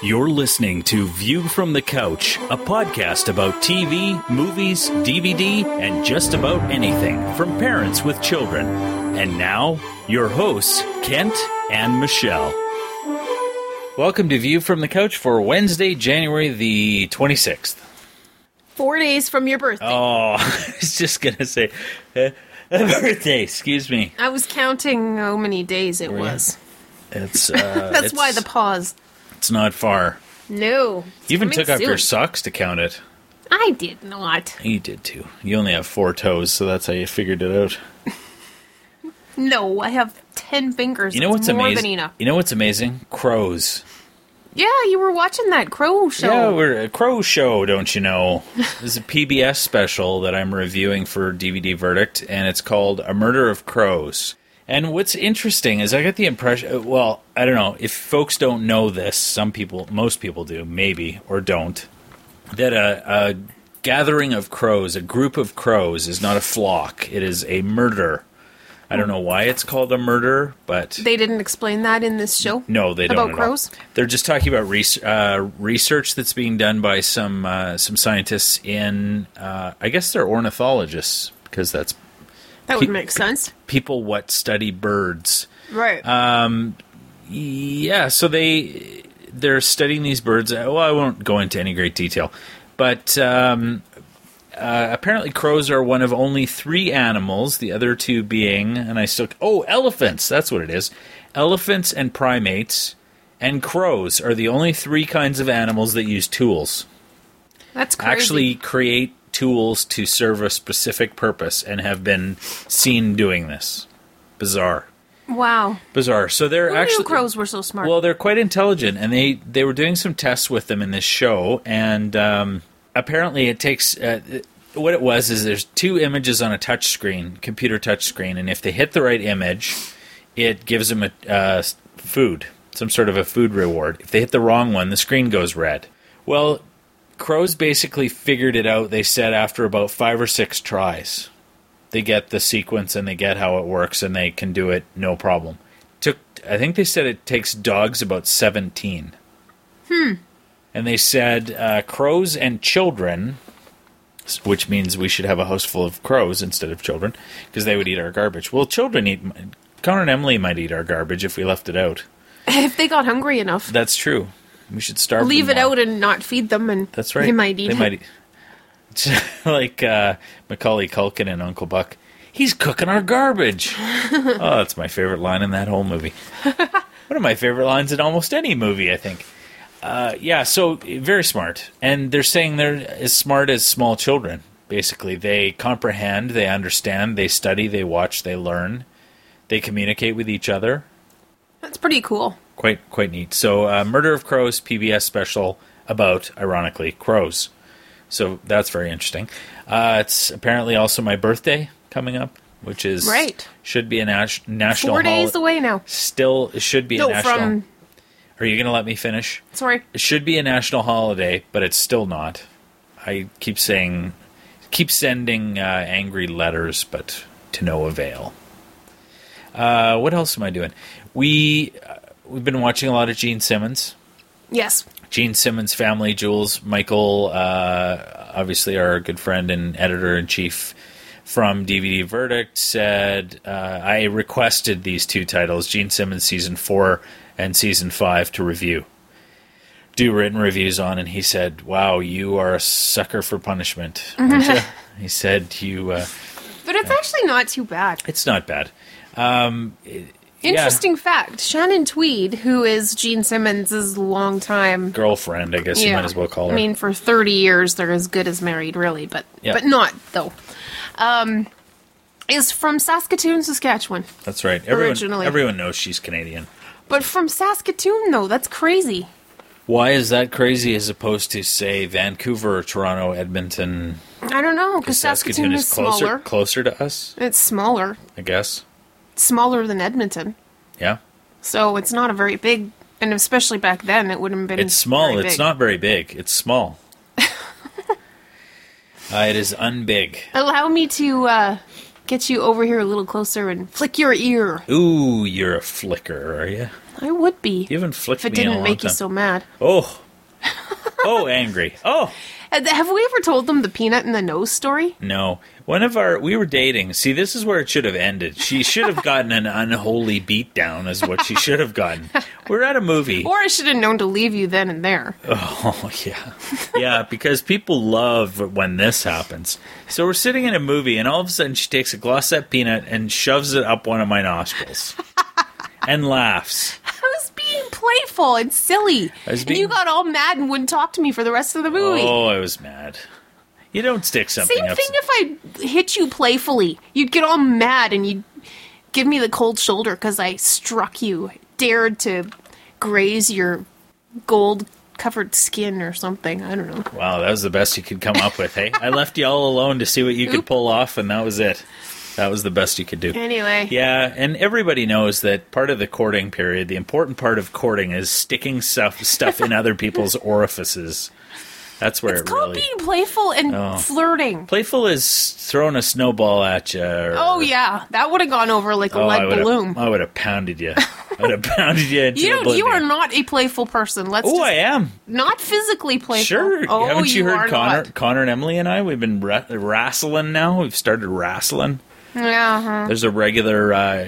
You're listening to View from the Couch, a podcast about TV, movies, DVD, and just about anything from parents with children. And now, your hosts, Kent and Michelle. Welcome to View from the Couch for Wednesday, January the 26th. 4 days from your birthday. Oh, I was just going to say, birthday, excuse me. I was counting how many days it was. It's That's why the pause. It's not far. No. You even took off soon. your socks to count it. I did not. You did too. You only have 4 toes, so that's how you figured it out. No, I have 10 fingers. You know what's more amazing? than enough. You know what's amazing? Crows. Yeah, you were watching that crow show. Yeah, we're a crow show, don't you know? This is a PBS special that I'm reviewing for DVD Verdict, and it's called A Murder of Crows. And what's interesting is I get the impression, well, I don't know, if folks don't know this, most people do, maybe, or don't, that a gathering of crows, a group of crows is not a flock, it is a murder. I don't know why it's called a murder, but... They didn't explain that in this show? No, they don't. About crows? They're just talking about research that's being done by some scientists in, I guess they're ornithologists, because that's... That would make sense. People what study birds. Right. Yeah, so they're studying these birds. Well, I won't go into any great detail. But apparently crows are one of only 3 animals, the other 2 being, elephants, that's what it is. Elephants and primates and crows are the only 3 kinds of animals that use tools. That's crazy. Actually create tools to serve a specific purpose and have been seen doing this. Bizarre. Wow. Bizarre. So they're Who actually... knew crows were so smart? Well, they're quite intelligent, and they were doing some tests with them in this show, and apparently it takes... what it was is there's 2 images on a touch screen, computer touch screen, and if they hit the right image, it gives them a food, some sort of a food reward. If they hit the wrong one, the screen goes red. Well... Crows basically figured it out, they said, after about 5 or 6 tries. They get the sequence and they get how it works and they can do it no problem. I think they said it takes dogs about 17. And they said crows and children, which means we should have a house full of crows instead of children, because they would eat our garbage. Well, Connor and Emily might eat our garbage if we left it out. If they got hungry enough. That's true. We should starve Leave them it more. Out and not feed them, and that's right. They might eat it. Like Macaulay Culkin and Uncle Buck. He's cooking our garbage. Oh, that's my favorite line in that whole movie. One of my favorite lines in almost any movie, I think. Yeah, so very smart. And they're saying they're as smart as small children, basically. They comprehend, they understand, they study, they watch, they learn. They communicate with each other. That's pretty cool. Quite neat. So, Murder of Crows PBS special about, ironically, crows. So that's very interesting. It's apparently also my birthday coming up, which is right. Should be a national. 4 days away now. Still, it should be a national. From... Are you going to let me finish? Sorry. It should be a national holiday, but it's still not. I keep sending angry letters, but to no avail. What else am I doing? We've been watching a lot of Gene Simmons. Yes. Gene Simmons' family, Jules, Michael, obviously our good friend and editor-in-chief from DVD Verdict, said, I requested these 2 titles, Gene Simmons Season 4 and Season 5, to review. Do written reviews on, and he said, wow, you are a sucker for punishment. He said, you... but it's actually not too bad. It's not bad. Interesting fact. Shannon Tweed, who is Gene Simmons' longtime girlfriend, I guess you might as well call her. I mean, for 30 years, they're as good as married, really, but not, though. Is from Saskatoon, Saskatchewan. That's right. Originally. Everyone knows she's Canadian. But from Saskatoon, though, that's crazy. Why is that crazy as opposed to, say, Vancouver, Toronto, Edmonton? I don't know, because Saskatoon is smaller. Closer to us? It's smaller. I guess. Smaller than Edmonton. Yeah. So it's not a very big, and especially back then, it wouldn't have been. It's small. Very it's big. not very big. It's small. It is unbig. Allow me to get you over here a little closer and flick your ear. Ooh, you're a flicker, are you? I would be. You haven't flicked if it me in a didn't long make you time. so mad. Oh. Oh, angry. Oh. Have we ever told them the peanut in the nose story? No. We were dating. See, this is where it should have ended. She should have gotten an unholy beatdown is what she should have gotten. We're at a movie. Or I should have known to leave you then and there. Oh, yeah. Yeah, because people love when this happens. So we're sitting in a movie, and all of a sudden she takes a Glossette peanut and shoves it up one of my nostrils. And laughs. I was being playful and silly. And you got all mad and wouldn't talk to me for the rest of the movie. Oh, I was mad. You don't stick something Same up. thing if I hit you playfully. You'd get all mad and you'd give me the cold shoulder because I struck you. Dared to graze your gold-covered skin or something. I don't know. Wow, that was the best you could come up with, hey? I left you all alone to see what you could pull off, and that was it. That was the best you could do. Anyway. Yeah, and everybody knows that part of the courting period, the important part of courting is sticking stuff in other people's orifices. That's where it's called being playful and flirting. Playful is throwing a snowball at you. Oh, yeah. That would have gone over like a lead balloon. I would have pounded you. I would have pounded you into oblivion. You are not a playful person. I am. Not physically playful. Sure. Oh, haven't you heard Connor? Not. Connor and Emily and I, we've been wrestling now. We've started wrestling. Yeah. Uh-huh. There's a regular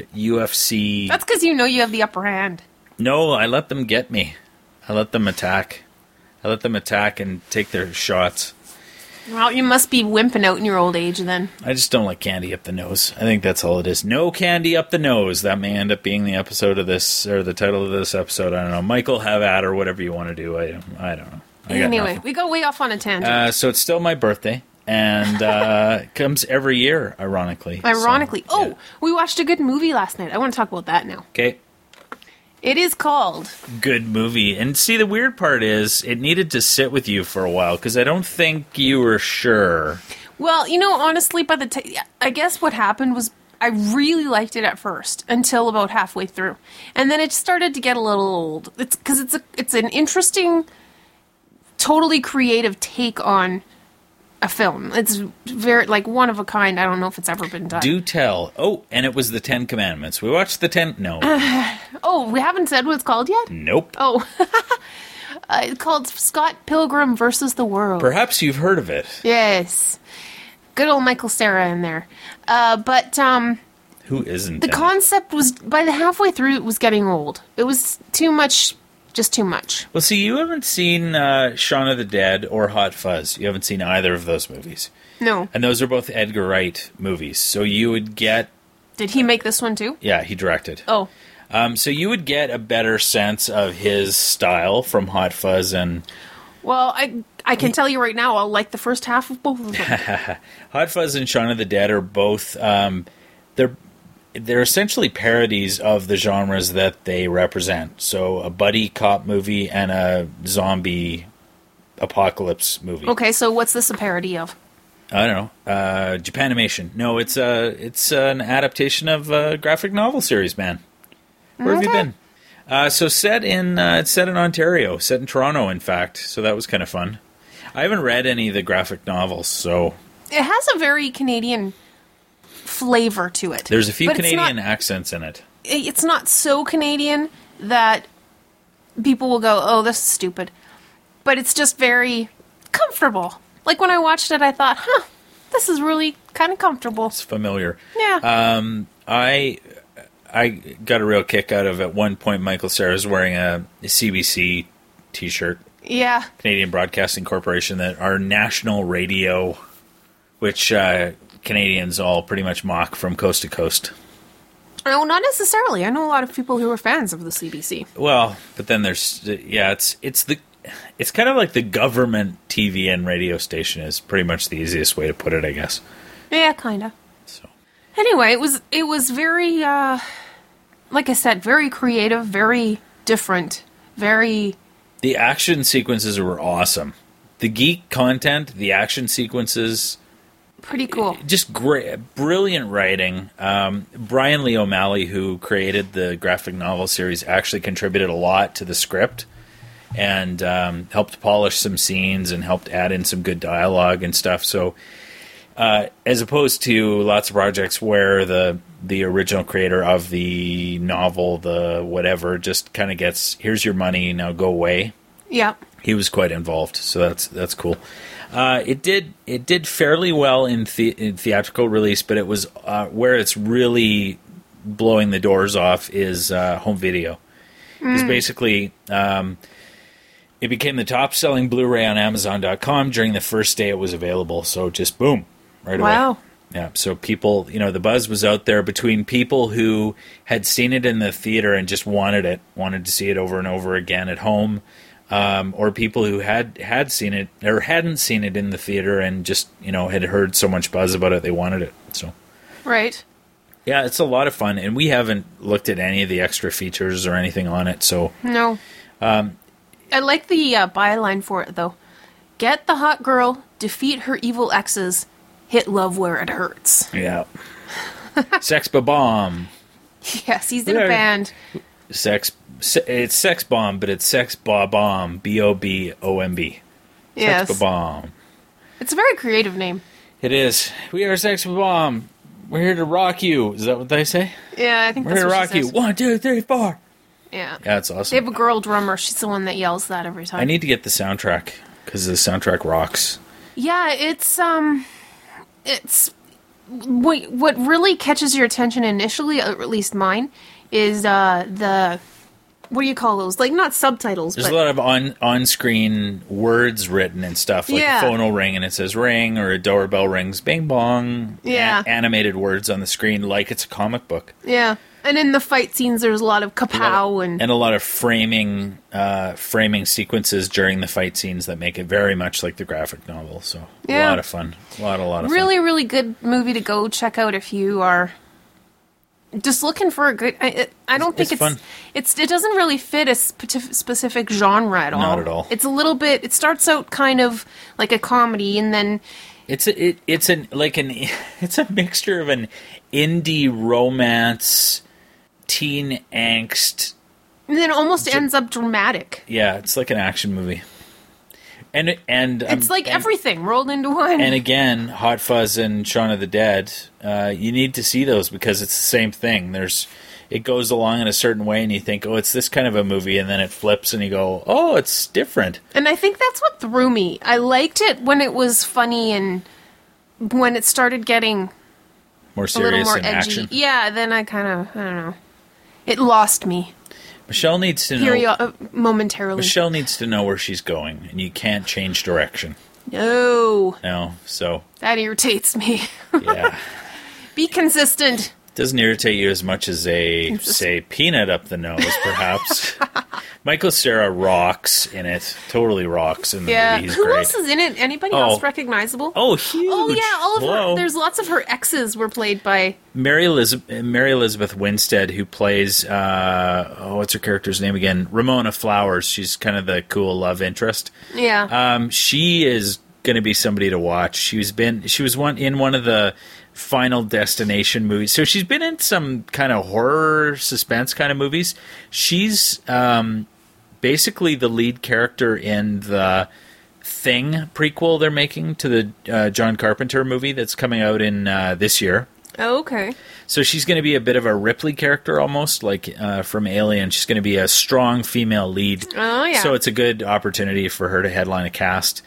UFC. That's because you know you have the upper hand. No, I let them get me. I let them attack. I let them attack and take their shots. Well, you must be wimping out in your old age then. I just don't like candy up the nose. I think that's all it is. No candy up the nose. That may end up being the episode of this, or the title of this episode. I don't know. Michael, have at, or whatever you want to do. I don't know. Anyway, we go way off on a tangent. So it's still my birthday. And it comes every year, ironically. We watched a good movie last night. I want to talk about that now. Okay. It is called Good Movie. And see, the weird part is it needed to sit with you for a while because I don't think you were sure. Well, honestly, I guess what happened was I really liked it at first until about halfway through. And then it started to get a little old. It's because it's an interesting, totally creative take on a film. It's very, one of a kind. I don't know if it's ever been done. Do tell. Oh, and it was the 10 Commandments. We watched the 10... No. We haven't said what it's called yet? Nope. Oh. It's called Scott Pilgrim versus the World. Perhaps you've heard of it. Yes. Good old Michael Cera in there. Who isn't? The concept was, by the halfway through, it was getting old. It was too much... Just too much. Well, see, you haven't seen Shaun of the Dead or Hot Fuzz. You haven't seen either of those movies. No. And those are both Edgar Wright movies. So you would get... Did he make this one too? Yeah, he directed. Oh. So you would get a better sense of his style from Hot Fuzz and... Well, I can tell you right now, I'll like the first half of both of them. Hot Fuzz and Shaun of the Dead are both... They're essentially parodies of the genres that they represent. So a buddy cop movie and a zombie apocalypse movie. Okay, so what's this a parody of? I don't know. Japanimation. No, it's an adaptation of a graphic novel series, man. Where have you been? So it's set in Ontario, set in Toronto, in fact. So that was kind of fun. I haven't read any of the graphic novels, so... It has a very Canadian flavor to it. There's a few Canadian accents in it. It's not so Canadian that people will go, oh, this is stupid. But it's just very comfortable. Like when I watched it, I thought, this is really kind of comfortable. It's familiar. Yeah. I got a real kick out of, at one point, Michael Cera's wearing a CBC t-shirt. Yeah. Canadian Broadcasting Corporation, that our national radio, which... Canadians all pretty much mock from coast to coast. No, not necessarily. I know a lot of people who are fans of the CBC. Well, but then there's it's kind of like the government TV and radio station is pretty much the easiest way to put it, I guess. Yeah, kind of. So anyway, it was very like I said, very creative, very different, very... The action sequences were awesome. The geek content, the action sequences... Pretty cool. Just great, brilliant writing. Brian Lee O'Malley, who created the graphic novel series, actually contributed a lot to the script and helped polish some scenes and helped add in some good dialogue and stuff. So as opposed to lots of projects where the original creator of the novel, the whatever, just kind of gets, here's your money, now go away. Yeah. He was quite involved, so that's cool. It did fairly well in theatrical release, but it was where it's really blowing the doors off is home video. Because basically, it became the top-selling Blu-ray on Amazon.com during the first day it was available. So just boom, right away. Wow. Yeah, so people, the buzz was out there between people who had seen it in the theater and just wanted to see it over and over again at home, or people who had seen it or hadn't seen it in the theater and just, had heard so much buzz about it, they wanted it. So, right. Yeah, it's a lot of fun, and we haven't looked at any of the extra features or anything on it, so... No. I like the byline for it, though. Get the hot girl, defeat her evil exes, hit love where it hurts. Yeah. Sex Bomb. Yes, he's in a band. It's Sex Bomb, but it's Sex Bomb, B-O-B-O-M-B. Yes. Sex Bomb. It's a very creative name. It is. We are Sex Bomb. We're here to rock you. Is that what they say? Yeah, I think We're that's here to what rock she you. says. 1, 2, 3, 4. Yeah. Yeah, it's awesome. They have a girl drummer. She's the one that yells that every time. I need to get the soundtrack, because the soundtrack rocks. Yeah, it's what really catches your attention initially, or at least mine, is the, what do you call those? Like, not subtitles, There's but... a lot of on-screen words written and stuff, like Yeah. a phone will ring and it says ring, or a doorbell rings, bing bong. Yeah. Animated words on the screen like it's a comic book. Yeah. And in the fight scenes, there's a lot of kapow and a lot of framing sequences during the fight scenes that make it very much like the graphic novel. So Yeah. a lot of fun. A lot of really, fun. really good movie to go check out if you are just looking for a good... I don't think It's fun. it doesn't really fit a specific genre at all. Not at all. It's a little bit... It starts out kind of like a comedy, and then... It's a mixture of an indie romance, teen angst. And then it almost ends up dramatic. Yeah, it's like an action movie. And It's like everything rolled into one. And again, Hot Fuzz and Shaun of the Dead, you need to see those because it's the same thing. It goes along in a certain way, and you think, oh, it's this kind of a movie, and then it flips, and you go, oh, it's different. And I think that's what threw me. I liked it when it was funny, and when it started getting More a serious little more in edgy. action. Yeah, then I don't know. It lost me Michelle needs to know. momentarily. Michelle needs to know where she's going, and you can't change direction. No. No, so That irritates me. yeah. Be consistent. Doesn't irritate you as much as say, peanut up the nose, perhaps. Michael Cera rocks in it. Totally rocks in the Yeah. movie. He's Who great. else is in it? Anybody else recognizable? Oh, huge. Oh, yeah, all of Hello. her. There's lots of her exes were played by... Mary Elizabeth Winstead, who plays, what's her character's name again? Ramona Flowers. She's kind of the cool love interest. Yeah. She is going to be somebody to watch. She was in one of the Final Destination movies. So she's been in some kind of horror suspense kind of movies. She's basically the lead character in the Thing prequel they're making to the John Carpenter movie that's coming out in this year. Oh, okay. So she's going to be a bit of a Ripley character almost, like from Alien. She's going to be a strong female lead. Oh, yeah. So it's a good opportunity for her to headline a cast.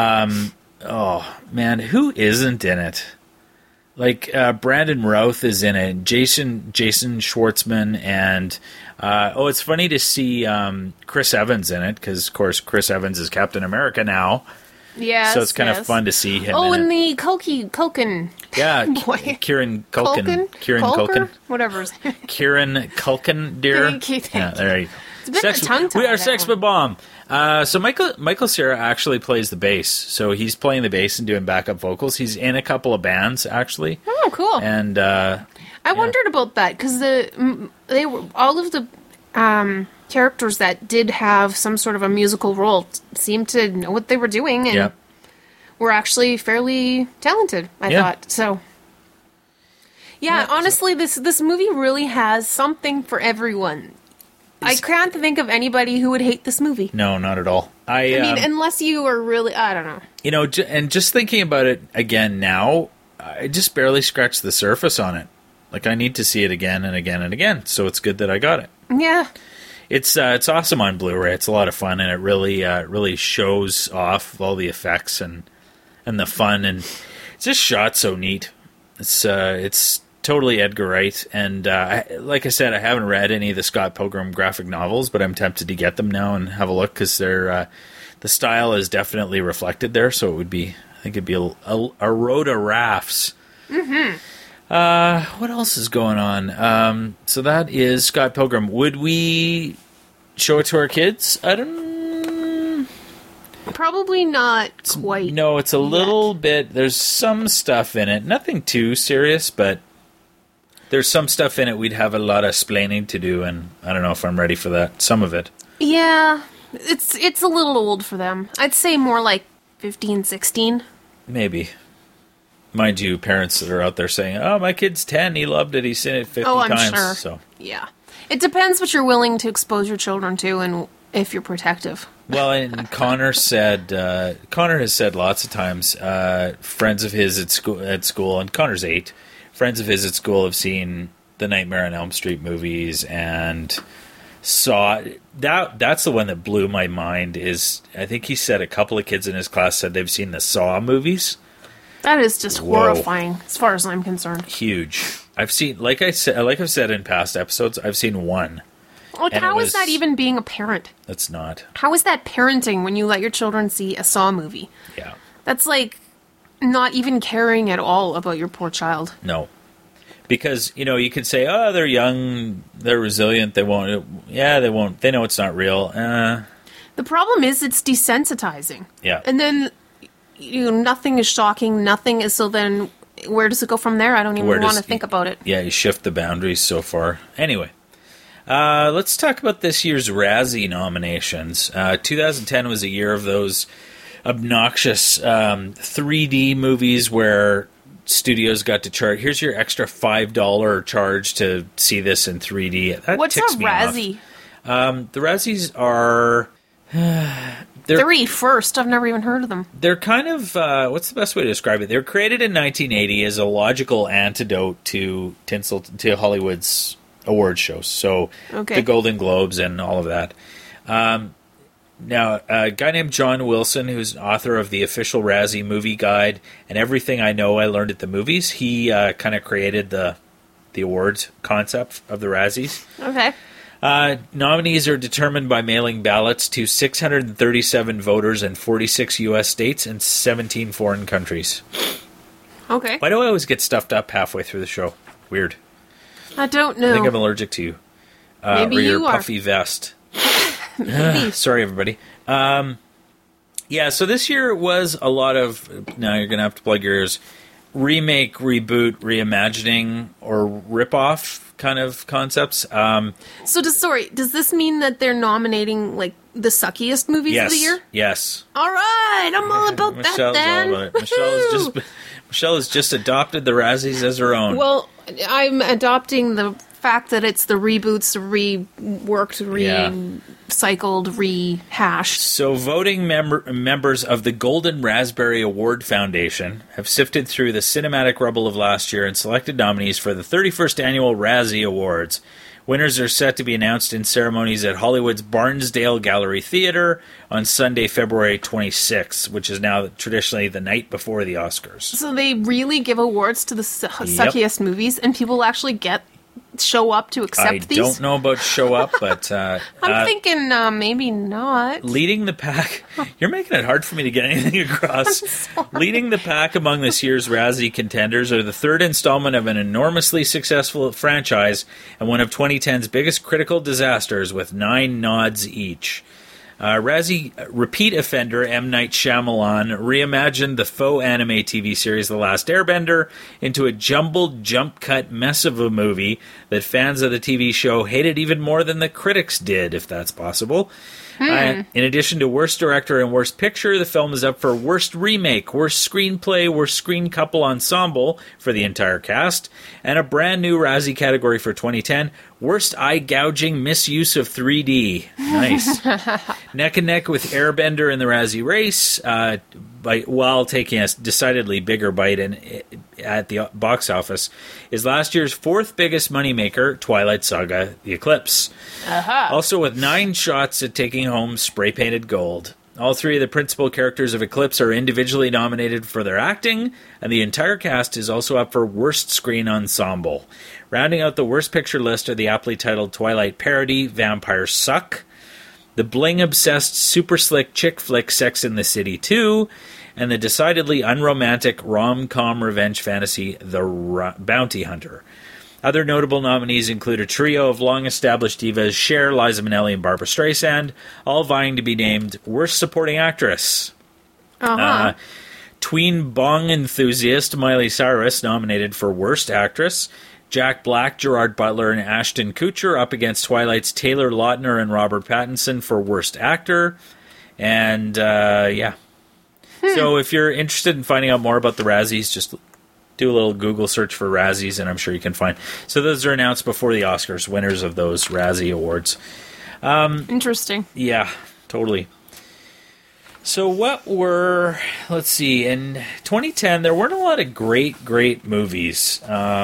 Oh, man, who isn't in it? Like, Brandon Routh is in it, Jason Schwartzman, and, it's funny to see Chris Evans in it, because, of course, Chris Evans is Captain America now. Yes, So it's kind of fun to see him Oh, in and it. the Culkin. Yeah, Boy. Kieran Culkin. Kieran Culker? Culkin. Whatever his name. Kieran Culkin, dear. Thank you, thank Yeah, there you go. It's a bit of a tongue tie, We are that Sex one. Bomb. So Michael Cera actually plays the bass. So he's playing the bass and doing backup vocals. He's in a couple of bands, actually. Oh, cool. And I wondered about that because they were all of the characters that did have some sort of a musical role seemed to know what they were doing and yeah. were actually fairly talented. I Yeah. thought so. Yeah, honestly, this movie really has something for everyone. I can't think of anybody who would hate this movie. No, not at all. I mean, unless you are really, I don't know. You know, and just thinking about it again now, I just barely scratched the surface on it. Like, I need to see it again and again and again, so it's good that I got it. Yeah. It's awesome on Blu-ray. It's a lot of fun, and it really shows off all the effects and the fun, and it's just shot so neat. It's totally Edgar Wright, and like I said, I haven't read any of the Scott Pilgrim graphic novels, but I'm tempted to get them now and have a look, because the style is definitely reflected there, so I think it'd be a road of rafts. Mm-hmm. What else is going on? So that is Scott Pilgrim. Would we show it to our kids? I don't... Probably not quite. No, it's a little bit... There's some stuff in it. Nothing too serious, but there's some stuff in it we'd have a lot of explaining to do, and I don't know if I'm ready for that. Some of it. Yeah, it's a little old for them. I'd say more like 15, 16. Maybe. Mind you, parents that are out there saying, "Oh, my kid's 10, he loved it, he's seen it 50 I'm times." Sure. So. Yeah. It depends what you're willing to expose your children to and if you're protective. Well, and Connor has said lots of times, friends of his at school, and Connor's 8, friends of his at school have seen the Nightmare on Elm Street movies and saw that's the one that blew my mind. Is I think he said a couple of kids in his class said they've seen the Saw movies. That is just horrifying, as far as I'm concerned. Huge. I've seen, like I've said in past episodes, I've seen one. Like, how is that even being a parent? That's not. How is that parenting when you let your children see a Saw movie? Yeah. That's like not even caring at all about your poor child. No. Because, you know, you could say, oh, they're young, they're resilient, they won't. Yeah, they won't. They know it's not real. The problem is it's desensitizing. Yeah. And then... nothing is shocking, nothing is, so then where does it go from there? I don't even want to think about it. Yeah, you shift the boundaries so far. Anyway, let's talk about this year's Razzie nominations. 2010 was a year of those obnoxious 3D movies where studios got to charge, here's your extra $5 charge to see this in 3D. That What's a Razzie? The Razzies are... 3 first. I've never even heard of them. They're kind of, what's the best way to describe it? They were created in 1980 as a logical antidote to Hollywood's award shows. So the Golden Globes and all of that. Now, a guy named John Wilson, who's an author of the official Razzie movie guide and Everything I Know I Learned at the Movies, he kind of created the awards concept of the Razzies. Okay. Nominees are determined by mailing ballots to 637 voters in 46 U.S. states and 17 foreign countries. Okay. Why do I always get stuffed up halfway through the show? Weird. I don't know. I think I'm allergic to you. Maybe or your you are. puffy vest. Maybe. Sorry, everybody. Yeah, so this year was a lot of... Now you're going to have to plug your ears. Remake, reboot, reimagining, or rip-off kind of concepts. Does this mean that they're nominating like the suckiest movies of the year? Yes. All right, I'm all about that then. All about it. Michelle has just adopted the Razzies as her own. Well, I'm adopting the fact that it's the reboots, reworked, recycled, rehashed. So voting members of the Golden Raspberry Award Foundation have sifted through the cinematic rubble of last year and selected nominees for the 31st Annual Razzie Awards. Winners are set to be announced in ceremonies at Hollywood's Barnsdale Gallery Theater on Sunday, February 26th, which is now traditionally the night before the Oscars. So they really give awards to the suckiest movies, and people actually show up to accept these? I don't know about show up, but... I'm thinking maybe not. Leading the pack... You're making it hard for me to get anything across. Leading the pack among this year's Razzie contenders are the third installment of an enormously successful franchise and one of 2010's biggest critical disasters with 9 nods each. Razzie repeat offender M. Night Shyamalan reimagined the faux anime TV series The Last Airbender into a jumbled, jump-cut mess of a movie that fans of the TV show hated even more than the critics did, if that's possible. In addition to Worst Director and Worst Picture, the film is up for Worst Remake, Worst Screenplay, Worst Screen Couple Ensemble for the entire cast, and a brand new Razzie category for 2010, Worst Eye-Gouging Misuse of 3D. Nice. Neck and neck with Airbender in the Razzie race, while taking a decidedly bigger bite at the box office, is last year's fourth biggest moneymaker, Twilight Saga: The Eclipse. Also with 9 shots at taking home spray-painted gold. All 3 of the principal characters of Eclipse are individually nominated for their acting, and the entire cast is also up for Worst Screen Ensemble. Rounding out the Worst Picture list are the aptly titled Twilight parody, Vampires Suck, the bling-obsessed super slick chick flick Sex and the City 2, and the decidedly unromantic rom-com revenge fantasy The Bounty Hunter. Other notable nominees include a trio of long-established divas Cher, Liza Minnelli, and Barbra Streisand, all vying to be named Worst Supporting Actress. Tween bong enthusiast Miley Cyrus nominated for Worst Actress. Jack Black, Gerard Butler, and Ashton Kutcher up against Twilight's Taylor Lautner and Robert Pattinson for Worst Actor. And, yeah. So if you're interested in finding out more about the Razzies, just do a little Google search for Razzies, and I'm sure you can find. So those are announced before the Oscars, winners of those Razzie Awards. Interesting. Yeah, totally. So let's see, in 2010, there weren't a lot of great movies.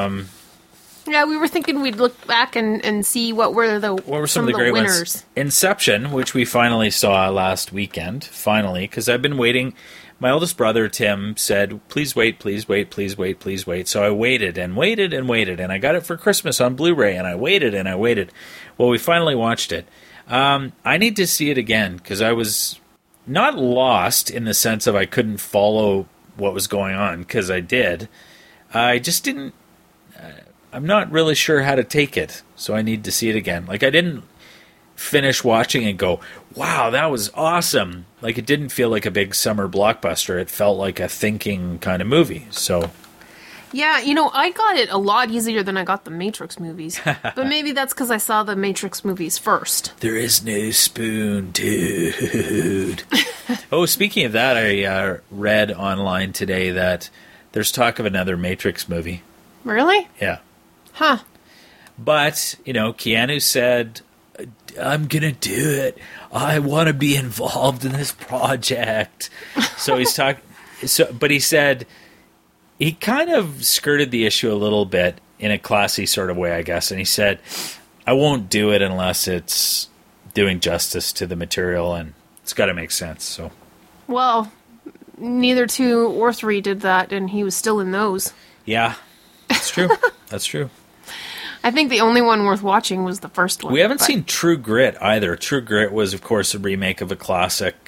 Yeah, we were thinking we'd look back and see what were some of the great winners. Ones. Inception, which we finally saw last weekend, because I've been waiting. My oldest brother, Tim, said, please wait, please wait, please wait, please wait. So I waited and waited and waited, and I got it for Christmas on Blu-ray, and I waited and I waited. Well, we finally watched it. I need to see it again, because I was not lost in the sense of I couldn't follow what was going on, because I did. I just didn't... I'm not really sure how to take it, so I need to see it again. Like, I didn't finish watching and go, wow, that was awesome. Like, it didn't feel like a big summer blockbuster. It felt like a thinking kind of movie, so... Yeah, I got it a lot easier than I got the Matrix movies. But maybe that's because I saw the Matrix movies first. There is no spoon, dude. Oh, speaking of that, I read online today that there's talk of another Matrix movie. Really? Yeah. Huh. But, Keanu said, I'm going to do it. I want to be involved in this project. So he's talking... but he said... He kind of skirted the issue a little bit in a classy sort of way, I guess. And he said, I won't do it unless it's doing justice to the material, and it's got to make sense. So, well, neither 2 or 3 did that, and he was still in those. Yeah, that's true. That's true. I think the only one worth watching was the first one. We haven't seen True Grit either. True Grit was, of course, a remake of a classic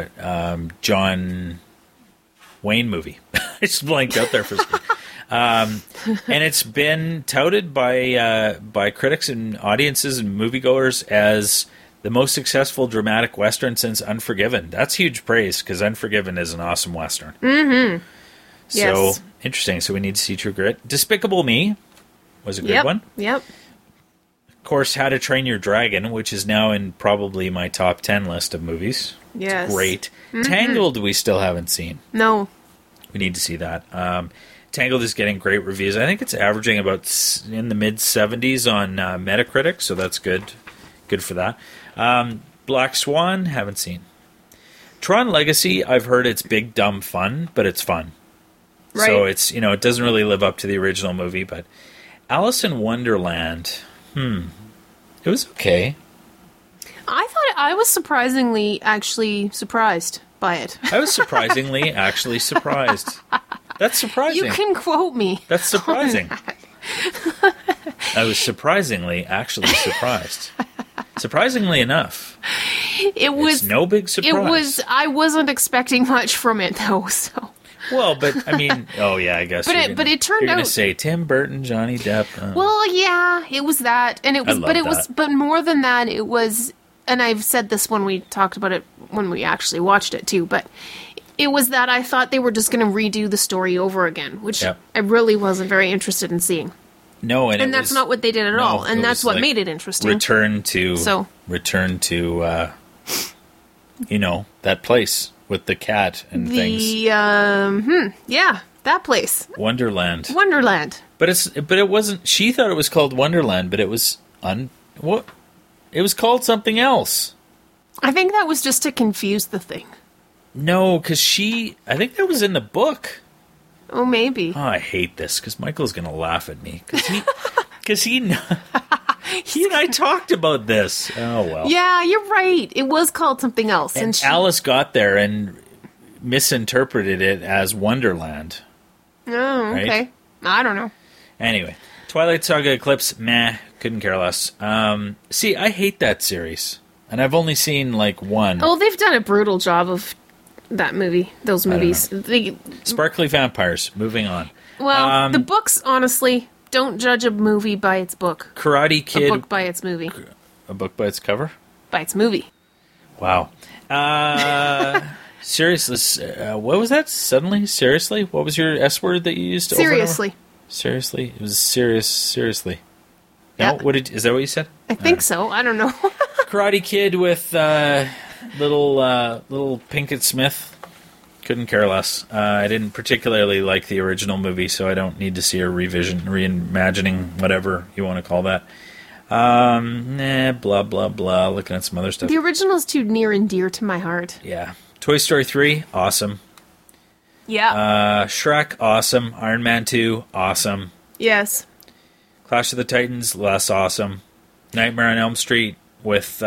John Wayne movie. I just blanked out there for a second. And it's been touted by critics and audiences and moviegoers as the most successful dramatic Western since Unforgiven. That's huge praise, because Unforgiven is an awesome Western. Mm-hmm. So, interesting. So we need to see True Grit. Despicable Me was a good one. Yep. Of course, How to Train Your Dragon, which is now in probably my top 10 list of movies. Yes. It's great. Mm-hmm. Tangled we still haven't seen. No. We need to see that. Tangled is getting great reviews. I think it's averaging about in the mid-70s on Metacritic, so that's good. Good for that. Black Swan, haven't seen. Tron Legacy, I've heard it's big, dumb fun, but it's fun. Right. So it's, it doesn't really live up to the original movie, but Alice in Wonderland, it was okay. I thought I was surprisingly actually surprised by it. I was surprisingly actually surprised. That's surprising. You can quote me. That's surprising. I was surprisingly actually surprised. Surprisingly enough. It's no big surprise. I wasn't expecting much from it, though, so... Well, but, I mean... Oh, yeah, I guess. But it turned out... You're going to say Tim Burton, Johnny Depp... Well, yeah, it was that. And it was... But more than that, it was... And I've said this when we talked about it, when we actually watched it, too, but... It was that I thought they were just going to redo the story over again, which I really wasn't very interested in seeing. No, and that's not what they did at all, and that's what made it interesting. Return to You know, that place with the cat and things. Yeah, that place. Wonderland. Wonderland. But it wasn't. She thought it was called Wonderland, but it was what? It was called something else. I think that was just to confuse the thing. No, because I think that was in the book. Oh, maybe. Oh, I hate this because Michael's going to laugh at me because he and I talked about this. Oh well. Yeah, you're right. It was called something else, And Alice got there and misinterpreted it as Wonderland. Oh, okay. Right? I don't know. Anyway, Twilight Saga Eclipse, meh, couldn't care less. See, I hate that series, and I've only seen like one. Oh, they've done a brutal job of that movie. Those movies. Sparkly Vampires. Moving on. Well, the books, honestly, don't judge a movie by its book. Karate Kid. A book by its movie. A book by its cover? By its movie. Wow. Seriously, what was that? Suddenly? Seriously? What was your S word that you used? Seriously. Seriously? It was serious. Seriously. No? Yeah. Is that what you said? I think so. I don't know. Karate Kid with little Pinkett Smith. Couldn't care less. I didn't particularly like the original movie, so I don't need to see a reimagining, whatever you want to call that. Blah, blah, blah. Looking at some other stuff. The original's too near and dear to my heart. Yeah. Toy Story 3, awesome. Yeah. Shrek, awesome. Iron Man 2, awesome. Yes. Clash of the Titans, less awesome. Nightmare on Elm Street with,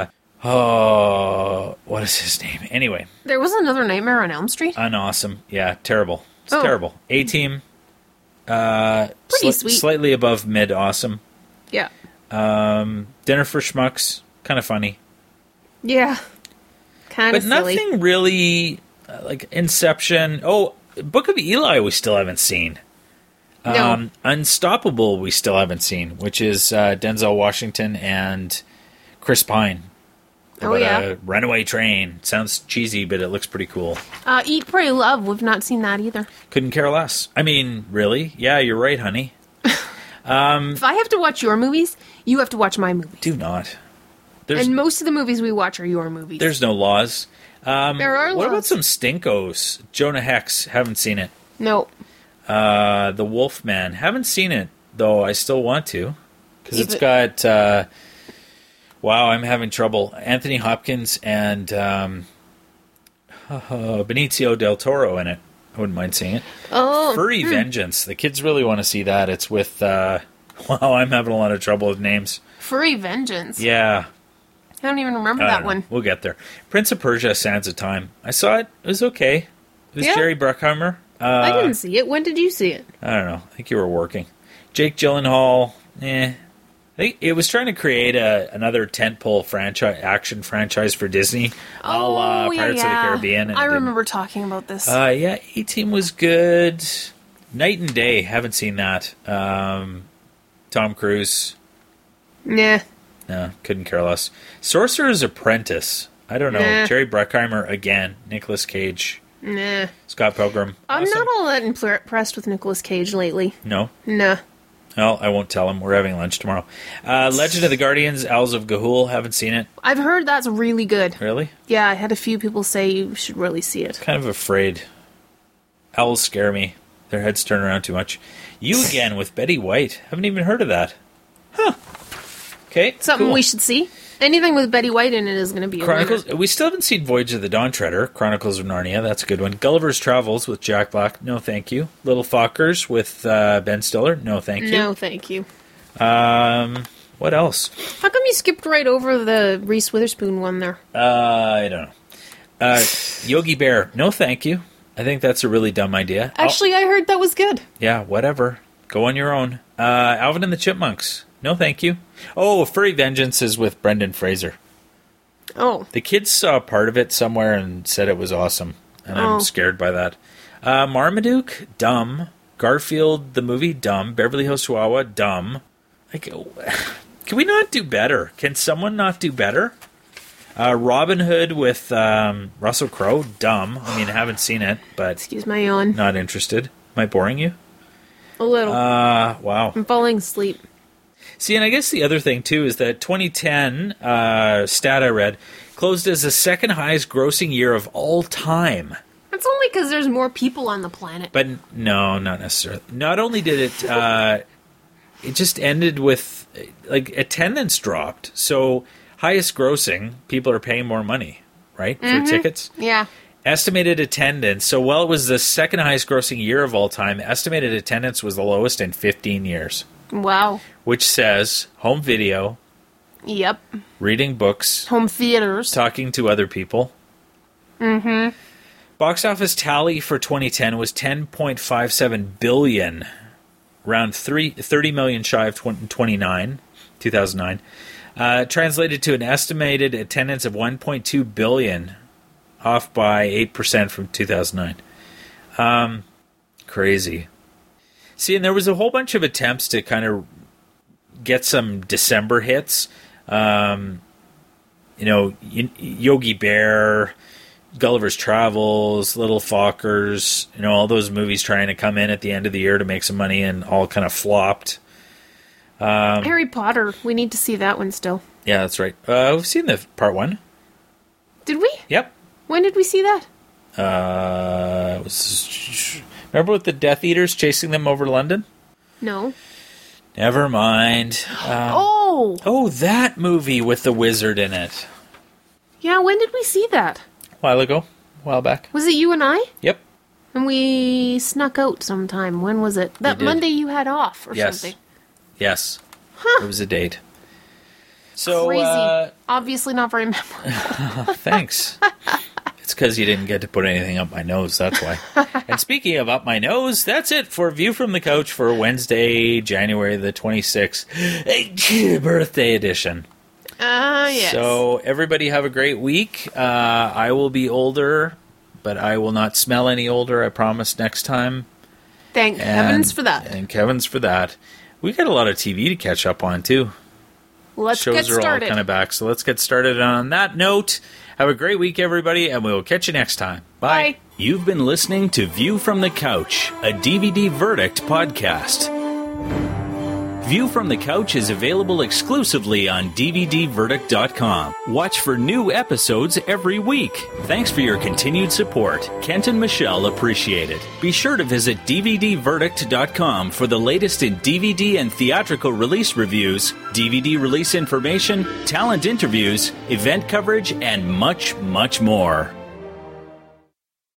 what is his name? Anyway. There was another Nightmare on Elm Street? Unawesome. Yeah, terrible. It's terrible. A-Team, pretty sweet. Slightly above mid-awesome. Yeah. Dinner for Schmucks, kind of funny. Yeah. Kind of But silly. nothing really, like Inception. Oh, Book of Eli we still haven't seen. No. Unstoppable we still haven't seen, which is Denzel Washington and Chris Pine. Oh, yeah. A runaway train. Sounds cheesy, but it looks pretty cool. Eat, Pray, Love. We've not seen that either. Couldn't care less. I mean, really? Yeah, you're right, honey. If I have to watch your movies, you have to watch my movies. Do not. And most of the movies we watch are your movies. There's no laws. There are laws. What about some Stinkos? Jonah Hex. Haven't seen it. No. The Wolfman. Haven't seen it, though I still want to. Because it's got... wow, I'm having trouble. Anthony Hopkins and Benicio del Toro in it. I wouldn't mind seeing it. Oh. Furry Vengeance. The kids really want to see that. It's with... wow, I'm having a lot of trouble with names. Furry Vengeance. Yeah. I don't even remember I that don't know. one. We'll get there. Prince of Persia, Sands of Time. I saw it. It was okay. It was Yeah. Jerry Bruckheimer. I didn't see it. When did you see it? I don't know. I think you were working. Jake Gyllenhaal. I think it was trying to create another tentpole action franchise for Disney. A la Pirates of the Caribbean. And I remember talking about this. Yeah, A-Team was good. Night and Day. Haven't seen that. Tom Cruise. Nah. No, couldn't care less. Sorcerer's Apprentice. I don't know. Nah. Jerry Bruckheimer again. Nicolas Cage. Nah. Scott Pilgrim. I'm Awesome. not all that impressed with Nicolas Cage lately. No? Nah. Well, I won't tell him. We're having lunch tomorrow. Legend of the Guardians, Owls of Ga'Hoole. Haven't seen it. I've heard that's really good. Really? Yeah, I had a few people say you should really see it. Kind of afraid. Owls scare me. Their heads turn around too much. You Again with Betty White. Haven't even heard of that. Huh. Okay. Something cool. we should see. Anything with Betty White in it is going to be Chronicles. a winner. We still haven't seen Voyage of the Dawn Treader. Chronicles of Narnia. That's a good one. Gulliver's Travels with Jack Black. No, thank you. Little Fockers with Ben Stiller. No, thank you. No, thank you. What else? How come you skipped right over the Reese Witherspoon one there? I don't know. Yogi Bear. No, thank you. I think that's a really dumb idea. Actually, I heard that was good. Yeah, whatever. Go on your own. Alvin and the Chipmunks. No, thank you. Oh, Furry Vengeance is with Brendan Fraser. Oh. The kids saw part of it somewhere and said it was awesome. And I'm scared by that. Marmaduke, dumb. Garfield, the movie, dumb. Beverly Hills Chihuahua, dumb. Like, can we not do better? Can someone not do better? Robin Hood with Russell Crowe, dumb. I mean, I haven't seen it, but Excuse my yawn. not interested. Am I boring you? A little. Wow. I'm falling asleep. See, and I guess the other thing, too, is that 2010 stat I read, closed as the second highest grossing year of all time. That's only because there's more people on the planet. But no, not necessarily. Not only did it, it just ended with, like, attendance dropped. So highest grossing, people are paying more money, right, for tickets? Yeah. Estimated attendance. So while it was the second highest grossing year of all time, estimated attendance was the lowest in 15 years. Wow. Which says home video, Yep. reading books, Home theaters. talking to other people. Mm-hmm. Box office tally for 2010 was $10.57 billion, around 30 million shy of 2009. Translated to an estimated attendance of 1.2 billion, off by 8% from 2009. Crazy. See, and there was a whole bunch of attempts to kind of get some December hits. Yogi Bear, Gulliver's Travels, Little Fockers, all those movies trying to come in at the end of the year to make some money, and all kind of flopped. Harry Potter. We need to see that one still. Yeah, that's right. We've seen the part 1. Did we? Yep. When did we see that? It was... Remember with the Death Eaters chasing them over London? No. Never mind. Oh, that movie with the wizard in it. Yeah, when did we see that? A while ago. A while back. Was it you and I? Yep. And we snuck out sometime. When was it? That Monday you had off or something. Yes. Huh. It was a date. So, crazy. Obviously not very memorable. Thanks. It's because you didn't get to put anything up my nose, that's why. And speaking of up my nose, that's it for View from the Couch for Wednesday, January the 26th, birthday edition. Yes. So, everybody have a great week. I will be older, but I will not smell any older, I promise, next time. Thank heavens for that. And Kevin's for that. We got a lot of TV to catch up on, too. Let's Shows get started. are all kind of back, so let's get started on that note. Have a great week, everybody, and we will catch you next time. Bye. Bye. You've been listening to View from the Couch, a DVD Verdict podcast. View from the Couch is available exclusively on DVDverdict.com. Watch for new episodes every week. Thanks for your continued support. Kent and Michelle appreciate it. Be sure to visit DVDverdict.com for the latest in DVD and theatrical release reviews, DVD release information, talent interviews, event coverage, and much, much more.